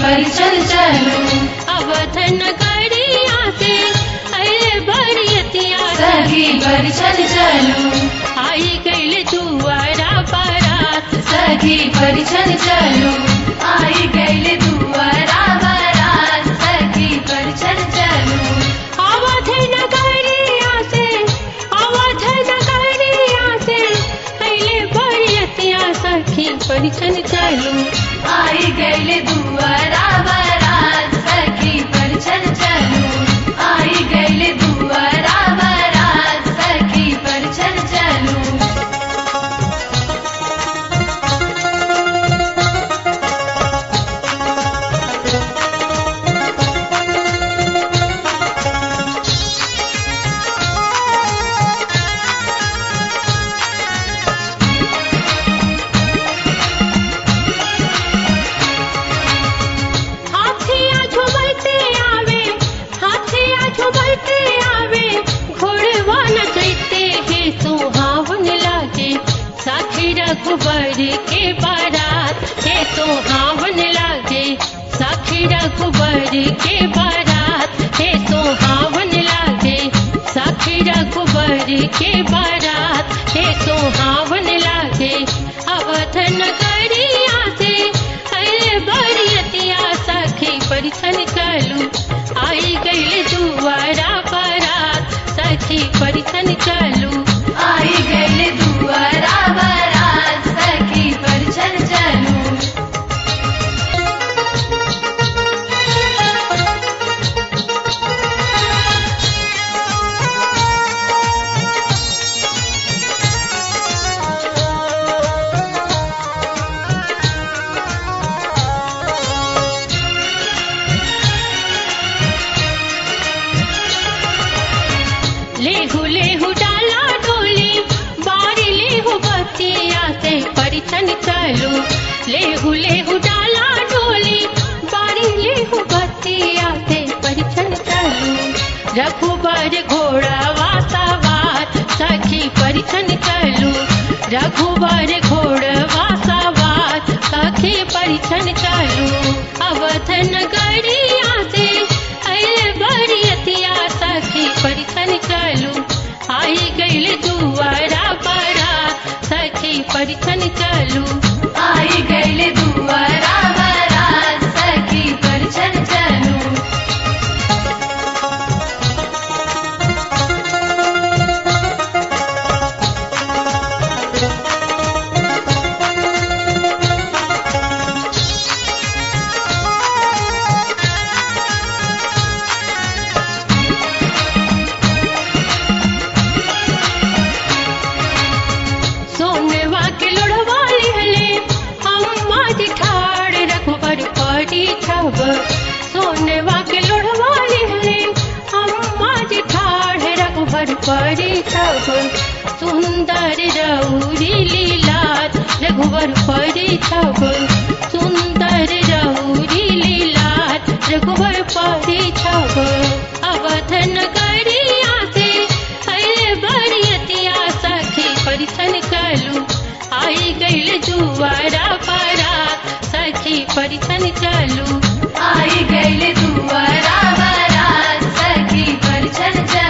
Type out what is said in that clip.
परिछन चलू अवध नगरिया से अरे बरियतिया सखी परिछन चलू आई गईल दुआरा बारात सखी परिछन चलू आई गईल दुआरा बारात सखी परिछन चलू अवध नगरिया से अरे बरियतिया सखी परिछन चलू आई गईल दुआरा बारात सखी परिछन चलू आई गईल दुआरा बारात सखी परिछन चलू रघुबर के बारात हे सोहावन लागे साखी रघुबर के बारात हे सोहावन लागे साखी रघुबर के बारात हे सोहावन लागे अवध नगरिया से अरे बरियतिया सखी परिछन चलू आई गईल दुआरा बारात सखी परिछन चलू आई गईल दुआरा बारात सखी परिछन चलू लेहु लेहु डाला डोली बारी लेहु बतिया से परिछन चलू लेहु लेहु डाला डोली बारी लेहु बतिया से परिछन चलू रघुबर घोड़ा वासावार सखी परिछन चलू रघुबर घोड़ा वासावार सखी परिछन चलू अवध नगरिया से अरे बरियतिया सखी परिछन चलू आई गईल दुआरा बारात सखी परिछन चलू आई गईल दुआरा बारात सखी परिछन चलू सोनवा के लोढ़वा लिहले अम्मा जी ठाड़ रघुबर पड़ी छब सोनवा के लोढ़वा लिहले अम्मा जी ठाड़ रघुबर पड़ी छब सुंदर रौरी लीलात रघुबर पड़ी छब सुंदर रौरी लीलात रघुबर पड़ी छब अवध नगरिया से अरे बरियतिया सखी परिछन चलू आई गईल दुआरा बारात सखी परिछन चलू आई गईल दुआरा बारात सखी परिछन चलू